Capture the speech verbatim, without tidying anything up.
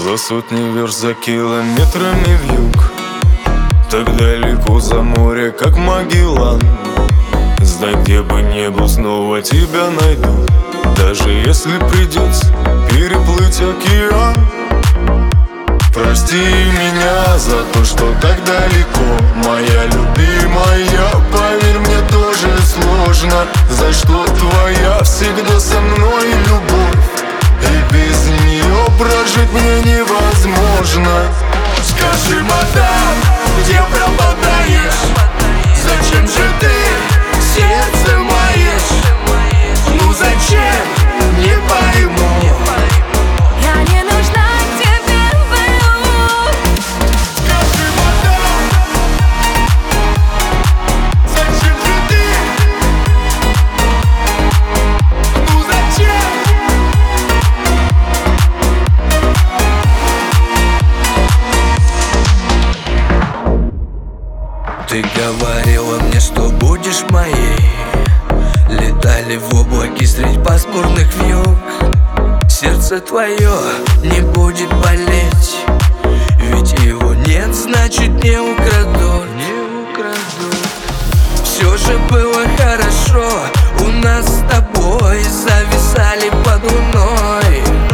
За сотни верст, за километрами вьюг, так далеко за море, как Магеллан. Знай, где бы не был, снова тебя найду, даже если придется переплыть океан. Прости меня за то, что так далеко, моя любимая. Поверь, мне тоже сложно, за что твоя всегда со мной любовь, и без нее прожить мне невозможно. Скажи, мадам, где пропадаешь? Зачем же ты сердце маешь? Ну зачем? Не пойму. Я не нужна тебе, Бэллу. Скажи, мадам, зачем же ты? Ну зачем? Ты говорила мне, что будешь моей. Летали в облаке средь пасмурных вьюг. Сердце твое не будет болеть, ведь его нет, значит не украдут. Не украдут. Все же было хорошо у нас с тобой, зависали под луной.